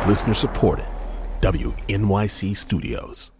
Listener supported. WNYC Studios.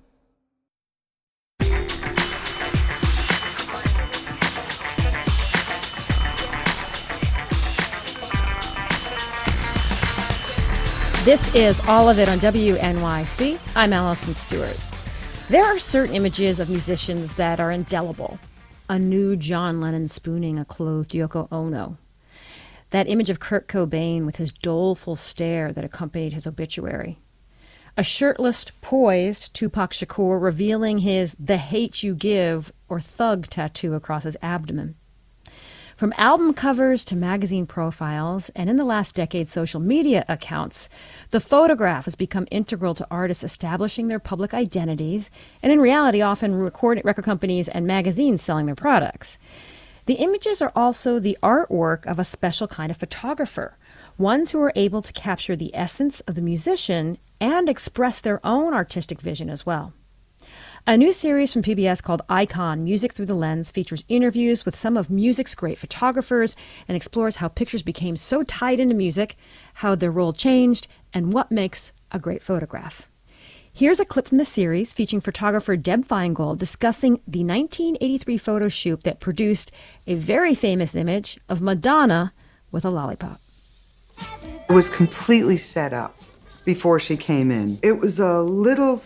This is All of It on WNYC. I'm Allison Stewart. There are certain images of musicians that are indelible. A nude John Lennon spooning a clothed Yoko Ono. That image of Kurt Cobain with his doleful stare that accompanied his obituary. A shirtless, poised Tupac Shakur revealing his "The Hate You Give" or thug tattoo across his abdomen. From album covers to magazine profiles, and in the last decade, social media accounts, the photograph has become integral to artists establishing their public identities, and in reality, often record companies and magazines selling their products. The images are also the artwork of a special kind of photographer, ones who are able to capture the essence of the musician and express their own artistic vision as well. A new series from PBS called Icon, Music Through the Lens, features interviews with some of music's great photographers and explores how pictures became so tied into music, how their role changed, and what makes a great photograph. Here's a clip from the series featuring photographer Deb Feingold discussing the 1983 photo shoot that produced a very famous image of Madonna with a lollipop. It was completely set up before she came in. It was a little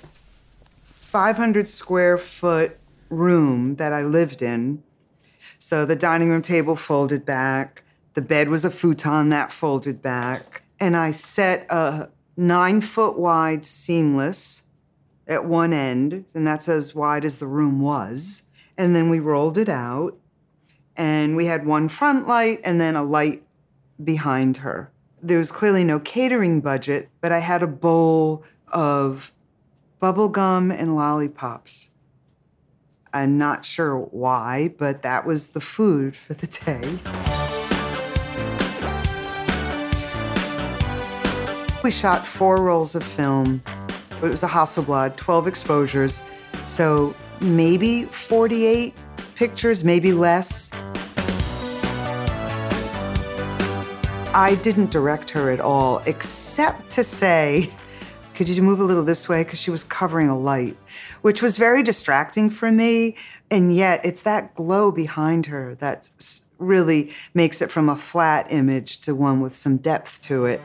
500 square foot room that I lived in. So the dining room table folded back. The bed was a futon that folded back. And I set a 9-foot wide seamless at one end, and that's as wide as the room was. And then we rolled it out, and we had one front light and then a light behind her. There was clearly no catering budget, but I had a bowl of bubble gum and lollipops. I'm not sure why, but that was the food for the day. We shot 4 rolls of film. It was a Hasselblad, 12 exposures, so maybe 48 pictures, maybe less. I didn't direct her at all, except to say, could you move a little this way? Because she was covering a light, which was very distracting for me. And yet it's that glow behind her that really makes it from a flat image to one with some depth to it.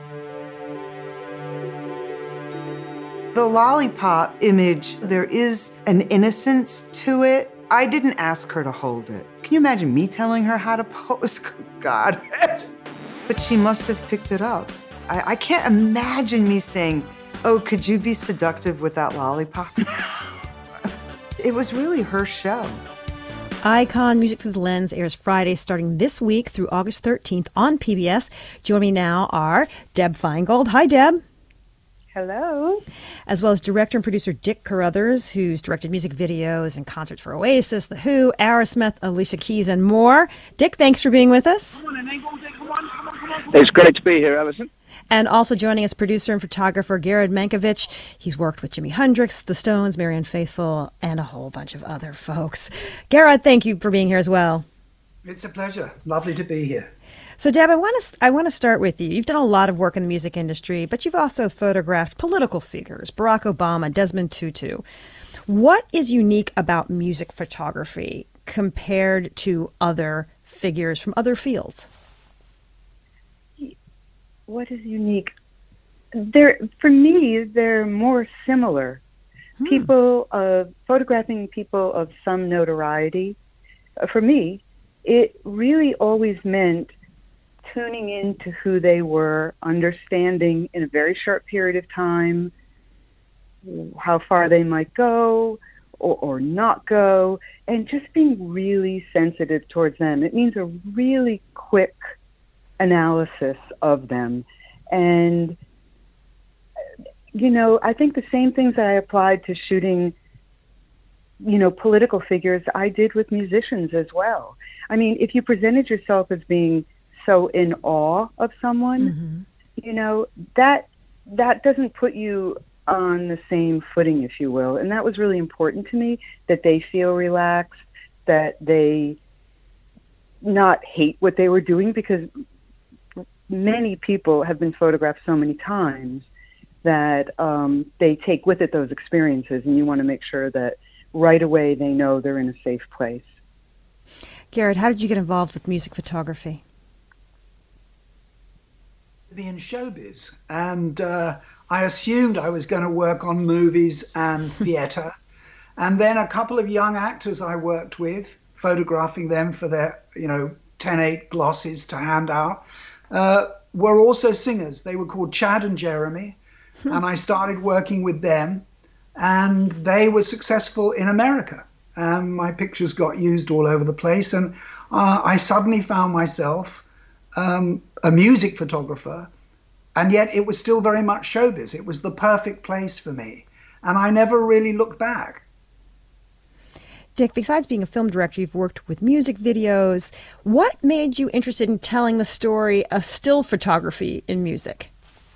The lollipop image, there is an innocence to it. I didn't ask her to hold it. Can you imagine me telling her how to pose? God. But she must have picked it up. I can't imagine me saying, "Oh, could you be seductive with that lollipop?" It was really her show. Icon, Music Through the Lens airs Friday starting this week through August 13th on PBS. Joining me now are Deb Feingold. Hi, Deb. Hello. As well as director and producer Dick Carruthers, who's directed music videos and concerts for Oasis, The Who, Aerosmith, Alicia Keys, and more. Dick, thanks for being with us. It's great to be here, Alison. And also joining us, producer and photographer Garrett Mankiewicz. He's worked with Jimi Hendrix, The Stones, Marianne Faithfull, and a whole bunch of other folks. Garrett, thank you for being here as well. It's a pleasure. Lovely to be here. So, Deb, I want to start with you. You've done a lot of work in the music industry, but you've also photographed political figures, Barack Obama, Desmond Tutu. What is unique about music photography compared to other figures from other fields? What is unique? For me, they're more similar. Photographing people of some notoriety. For me, it really always meant tuning into who they were, understanding in a very short period of time how far they might go or not go, and just being really sensitive towards them. It means a really quick analysis of them. And, I think the same things that I applied to shooting, political figures, I did with musicians as well. I mean, if you presented yourself as being so in awe of someone, that doesn't put you on the same footing, if you will. And that was really important to me, that they feel relaxed, that they not hate what they were doing, because many people have been photographed so many times that they take with it those experiences, and you want to make sure that right away they know they're in a safe place. Garrett, how did you get involved with music photography? Be in showbiz, and I assumed I was going to work on movies and theatre. And then a couple of young actors I worked with, photographing them for their 10/8 glosses to hand out, were also singers. They were called Chad and Jeremy, and I started working with them, and they were successful in America. My pictures got used all over the place, and I suddenly found myself a music photographer, and yet it was still very much showbiz. It was the perfect place for me, and I never really looked back. Dick, besides being a film director, you've worked with music videos. What made you interested in telling the story of still photography in music?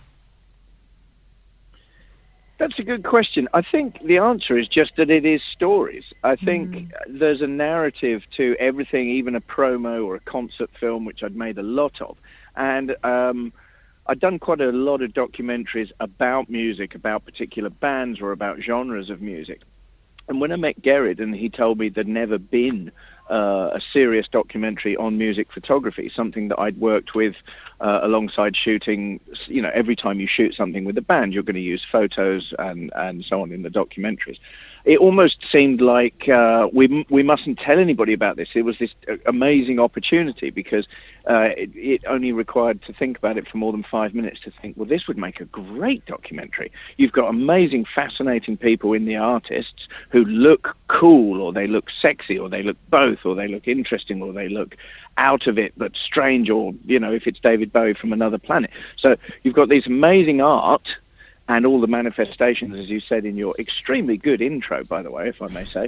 That's a good question. I think the answer is just that it is stories. I think there's a narrative to everything, even a promo or a concert film, which I'd made a lot of. And I'd done quite a lot of documentaries about music, about particular bands or about genres of music. And when I met Gerard and he told me there'd never been a serious documentary on music photography, something that I'd worked with alongside shooting, every time you shoot something with a band, you're going to use photos and so on in the documentaries. It almost seemed like we mustn't tell anybody about this. It was this amazing opportunity because it only required to think about it for more than 5 minutes to think, well, this would make a great documentary. You've got amazing, fascinating people in the artists who look cool, or they look sexy, or they look both, or they look interesting, or they look out of it but strange, or, if it's David Bowie from another planet. So you've got these amazing art and all the manifestations, as you said in your extremely good intro, by the way, if I may say.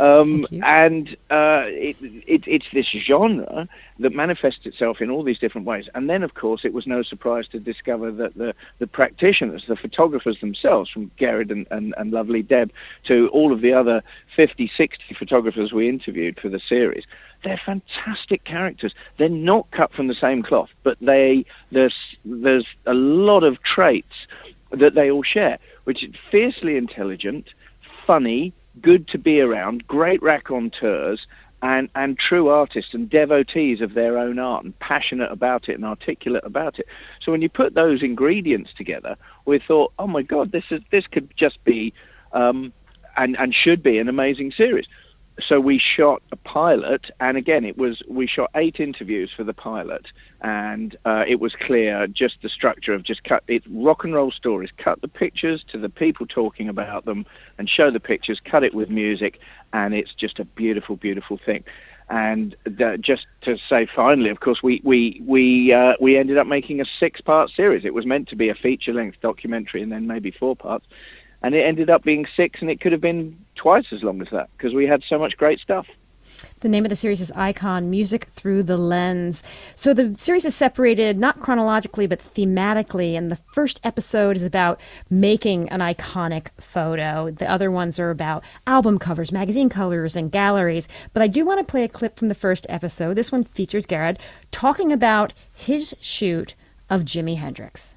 And it's this genre that manifests itself in all these different ways. And then, of course, it was no surprise to discover that the practitioners, the photographers themselves, from Gerard and lovely Deb to all of the other 50, 60 photographers we interviewed for the series, they're fantastic characters. They're not cut from the same cloth, but there's a lot of traits that they all share, which is fiercely intelligent, funny, good to be around, great raconteurs, and true artists and devotees of their own art, and passionate about it and articulate about it. So when you put those ingredients together, we thought, oh my God, this could just be and should be an amazing series. So we shot a pilot, and again, we shot 8 interviews for the pilot, and it was clear, just the structure of just cut it, rock and roll stories, cut the pictures to the people talking about them, and show the pictures, cut it with music, and it's just a beautiful, beautiful thing. And just to say, finally, of course, we ended up making a 6-part series. It was meant to be a feature-length documentary, and then maybe 4 parts. And it ended up being 6, and it could have been twice as long as that because we had so much great stuff. The name of the series is Icon, Music Through the Lens. So the series is separated not chronologically but thematically, and the first episode is about making an iconic photo. The other ones are about album covers, magazine covers, and galleries. But I do want to play a clip from the first episode. This one features Gerard talking about his shoot of Jimi Hendrix.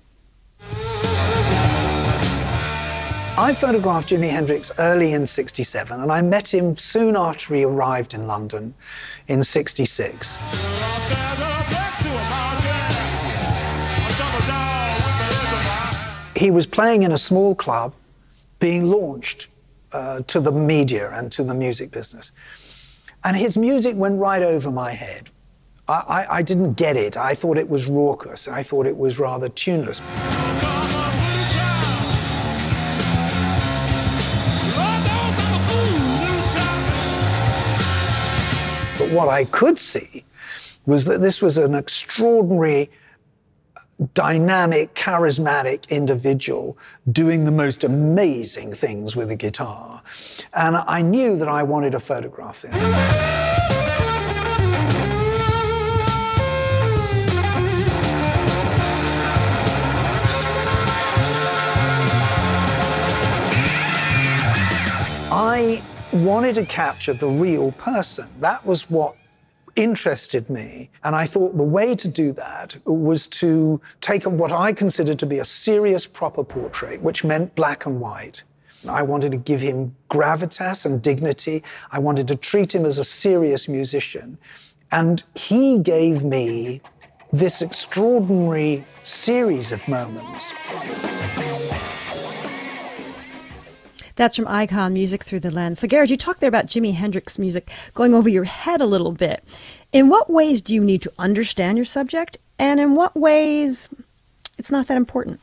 I photographed Jimi Hendrix early in '67, and I met him soon after he arrived in London in '66. He was playing in a small club, being launched to the media and to the music business. And his music went right over my head. I didn't get it. I thought it was raucous. I thought it was rather tuneless. But what I could see was that this was an extraordinary, dynamic, charismatic individual doing the most amazing things with a guitar. And I knew that I wanted to photograph him. I wanted to capture the real person. That was what interested me. And I thought the way to do that was to take what I considered to be a serious, proper portrait, which meant black and white. I wanted to give him gravitas and dignity. I wanted to treat him as a serious musician. And he gave me this extraordinary series of moments. That's from Icon, Music Through the Lens. So, Garrett, you talked there about Jimi Hendrix music going over your head a little bit. In what ways do you need to understand your subject, and in what ways it's not that important?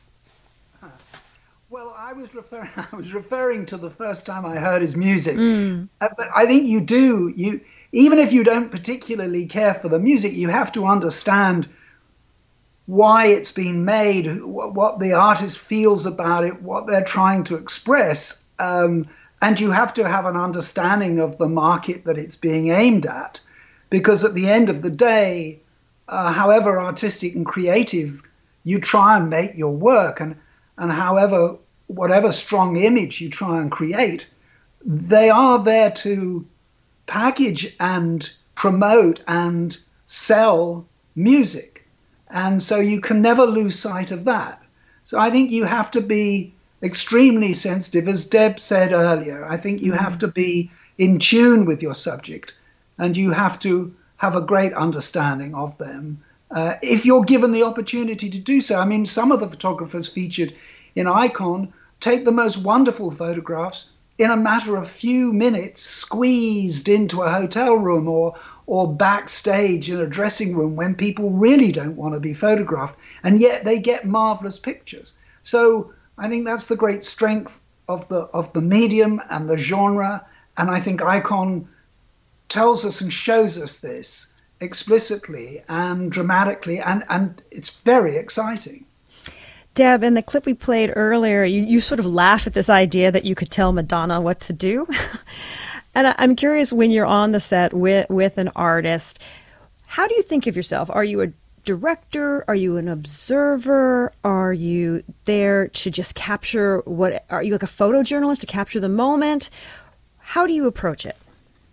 Well, I was referring to the first time I heard his music. But I think you do. Even if you don't particularly care for the music, you have to understand why it's been made, what the artist feels about it, what they're trying to express. And you have to have an understanding of the market that it's being aimed at. Because at the end of the day, however artistic and creative you try and make your work, and whatever strong image you try and create, they are there to package and promote and sell music. And so you can never lose sight of that. So I think you have to be extremely sensitive. As Deb said earlier, I think you have to be in tune with your subject, and you have to have a great understanding of them. If you're given the opportunity to do so. I mean, some of the photographers featured in Icon take the most wonderful photographs in a matter of few minutes, squeezed into a hotel room or backstage in a dressing room when people really don't want to be photographed, and yet they get marvelous pictures. So I think that's the great strength of the medium and the genre, and I think Icon tells us and shows us this explicitly and dramatically, and it's very exciting. Deb, in the clip we played earlier, you sort of laugh at this idea that you could tell Madonna what to do. And I'm curious, when you're on the set with an artist, how do you think of yourself? Are you a director? Are you an observer? Are you there to just capture are you like a photojournalist to capture the moment? How do you approach it?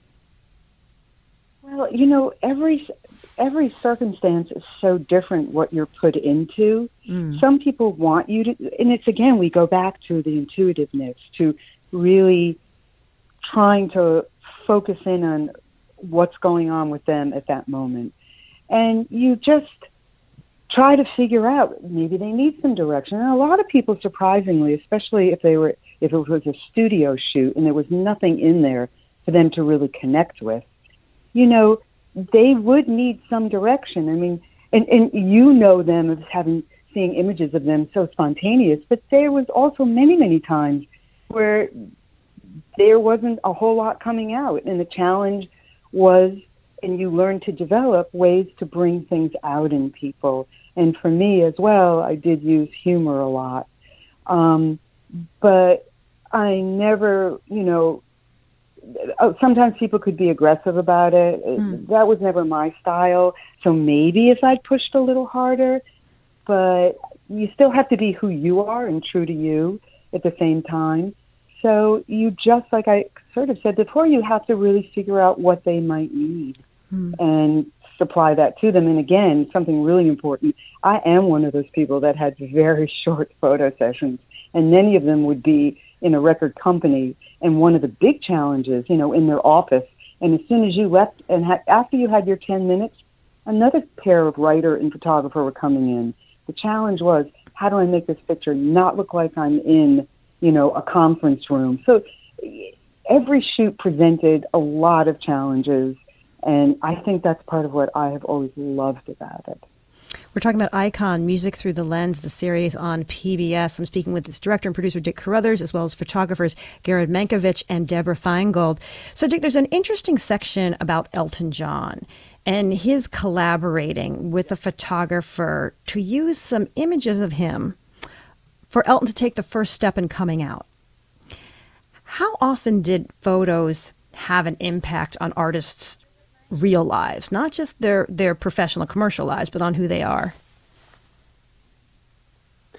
Well, every circumstance is so different what you're put into. Some people want you to, and it's, again, we go back to the intuitiveness, to really trying to focus in on what's going on with them at that moment. And you just try to figure out, maybe they need some direction. And a lot of people, surprisingly, especially if it was a studio shoot and there was nothing in there for them to really connect with, they would need some direction. I mean, and them as seeing images of them so spontaneous, but there was also many, many times where there wasn't a whole lot coming out. And the challenge was, and you learn to develop ways to bring things out in people. And for me as well, I did use humor a lot. But I never, sometimes people could be aggressive about it. That was never my style. So maybe if I'd pushed a little harder, but you still have to be who you are and true to you at the same time. So you just, like I sort of said before, you have to really figure out what they might need and supply that to them. And again, something really important, I am one of those people that had very short photo sessions, and many of them would be in a record company, and one of the big challenges, in their office, and as soon as you left and after you had your 10 minutes, another pair of writer and photographer were coming in. The challenge was, how do I make this picture not look like I'm in, a conference room? So every shoot presented a lot of challenges, and I think that's part of what I have always loved about it. We're talking about Icon, Music Through the Lens, the series on PBS. I'm speaking with its director and producer, Dick Carruthers, as well as photographers Garrett Mankiewicz and Deborah Feingold. So, Dick, there's an interesting section about Elton John and his collaborating with a photographer to use some images of him for Elton to take the first step in coming out. How often did photos have an impact on artists' real lives, not just their professional commercial lives, but on who they are?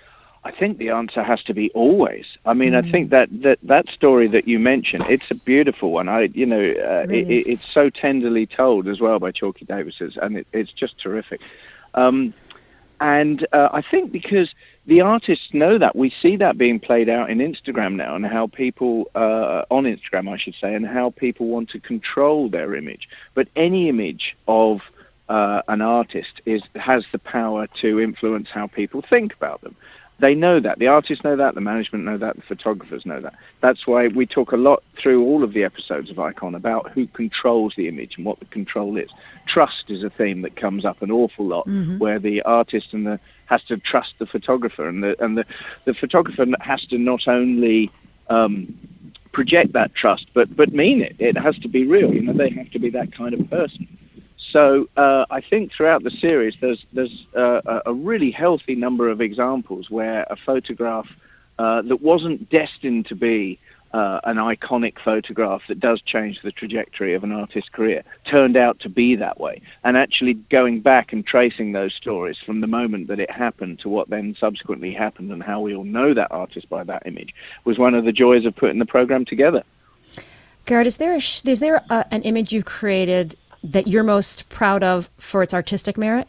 I think the answer has to be always. I mean, I think that story that you mentioned, it's a beautiful one. It's so tenderly told as well by Chalky Davis, and it's just terrific. And I think because the artists know that, we see that being played out in Instagram now, and how people on Instagram, I should say, and how people want to control their image. But any image of an artist has the power to influence how people think about them. They know that. The artists know that. The management know that. The photographers know that. That's why we talk a lot through all of the episodes of Icon about who controls the image and what the control is. Trust is a theme that comes up an awful lot, where the artist has to trust the photographer, and the photographer has to not only project that trust, but mean it. It has to be real. They have to be that kind of person. So I think throughout the series, there's a really healthy number of examples where a photograph that wasn't destined to be an iconic photograph that does change the trajectory of an artist's career turned out to be that way. And actually going back and tracing those stories from the moment that it happened to what then subsequently happened and how we all know that artist by that image was one of the joys of putting the program together. Garrett, is there an image you've created that you're most proud of for its artistic merit?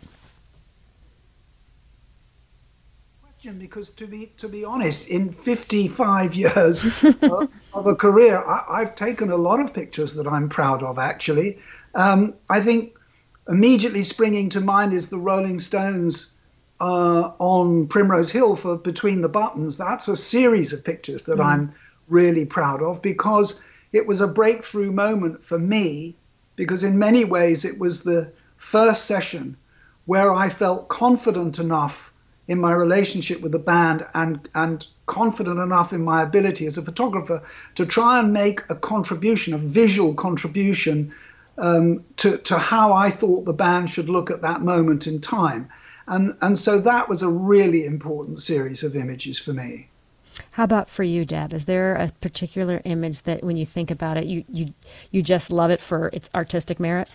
Because to be honest, in 55 years of a career, I've taken a lot of pictures that I'm proud of, actually. I think immediately springing to mind is the Rolling Stones on Primrose Hill for Between the Buttons. That's a series of pictures that I'm really proud of, because it was a breakthrough moment for me, because in many ways it was the first session where I felt confident enough in my relationship with the band and confident enough in my ability as a photographer to try and make a contribution, a visual contribution to how I thought the band should look at that moment in time. And so that was a really important series of images for me. How about for you, Deb? Is there a particular image that when you think about it, you just love it for its artistic merit?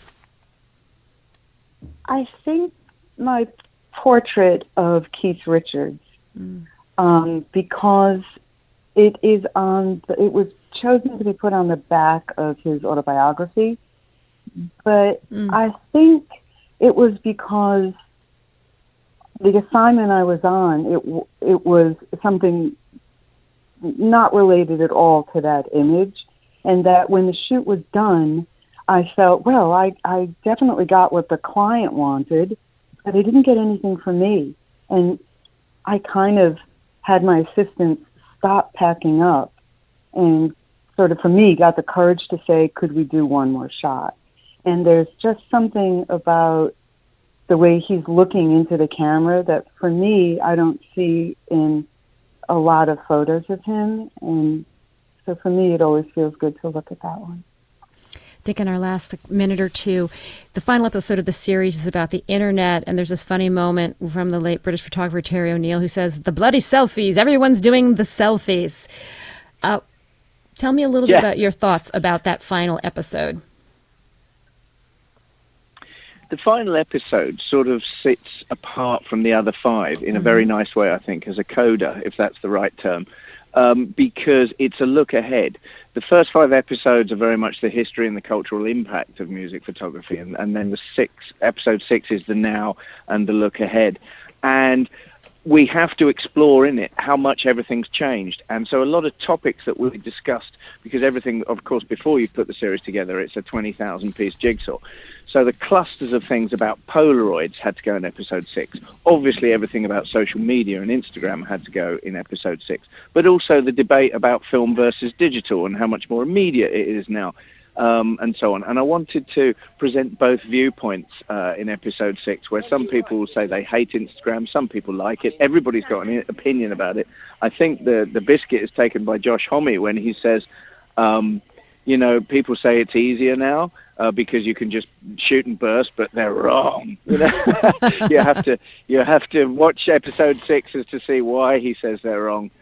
I think my portrait of Keith Richards, because it was chosen to be put on the back of his autobiography, but I think it was because the assignment I was on, it was something not related at all to that image, and that when the shoot was done, I felt, well, I definitely got what the client wanted, but I didn't get anything from me. And I kind of had my assistant stop packing up and sort of, for me, got the courage to say, could we do one more shot? And there's just something about the way he's looking into the camera that, for me, I don't see in a lot of photos of him. And so for me, it always feels good to look at that one. I think in our last minute or two, the final episode of the series is about the internet, and there's this funny moment from the late British photographer Terry O'Neill, who says, the bloody selfies, everyone's doing the selfies. Tell me a little bit about your thoughts about that final episode. The final episode sort of sits apart from the other five in a very nice way, I think, as a coda, if that's the right term, because it's a look ahead. The first 5 episodes are very much the history and the cultural impact of music photography, and then episode 6 is the now and the look ahead. And we have to explore in it how much everything's changed. And so a lot of topics that we discussed, because everything, of course, before you put the series together, it's a 20,000-piece jigsaw. So the clusters of things about Polaroids had to go in episode 6. Obviously, everything about social media and Instagram had to go in episode 6. But also the debate about film versus digital and how much more immediate it is now, and so on. And I wanted to present both viewpoints in episode 6, where some people say they hate Instagram, some people like it. Everybody's got an opinion about it. I think the biscuit is taken by Josh Homme when he says, people say it's easier now because you can just shoot and burst, but they're wrong. You have to watch episode 6 as to see why he says they're wrong.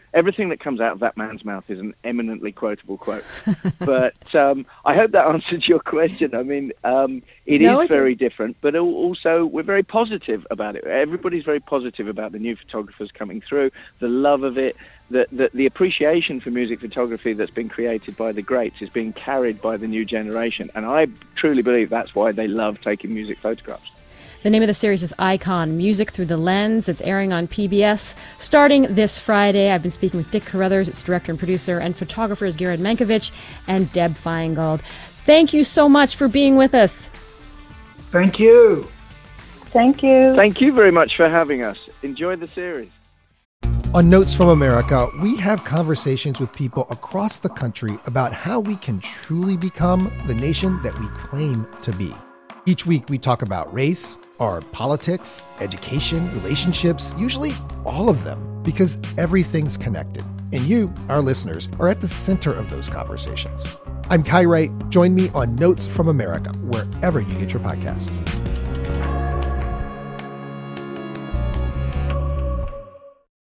Everything that comes out of that man's mouth is an eminently quotable quote. But I hope that answered your question. I mean, it is very different, but also we're very positive about it. Everybody's very positive about the new photographers coming through, the love of it, the appreciation for music photography that's been created by the greats is being carried by the new generation. And I truly believe that's why they love taking music photographs. The name of the series is Icon, Music Through the Lens. It's airing on PBS starting this Friday. I've been speaking with Dick Carruthers, its director and producer, and photographers Garrett Mankiewicz and Deb Feingold. Thank you so much for being with us. Thank you. Thank you. Thank you very much for having us. Enjoy the series. On Notes from America, we have conversations with people across the country about how we can truly become the nation that we claim to be. Each week, we talk about race, our politics, education, relationships, usually all of them, because everything's connected. And you, our listeners, are at the center of those conversations. I'm Kai Wright. Join me on Notes from America, wherever you get your podcasts.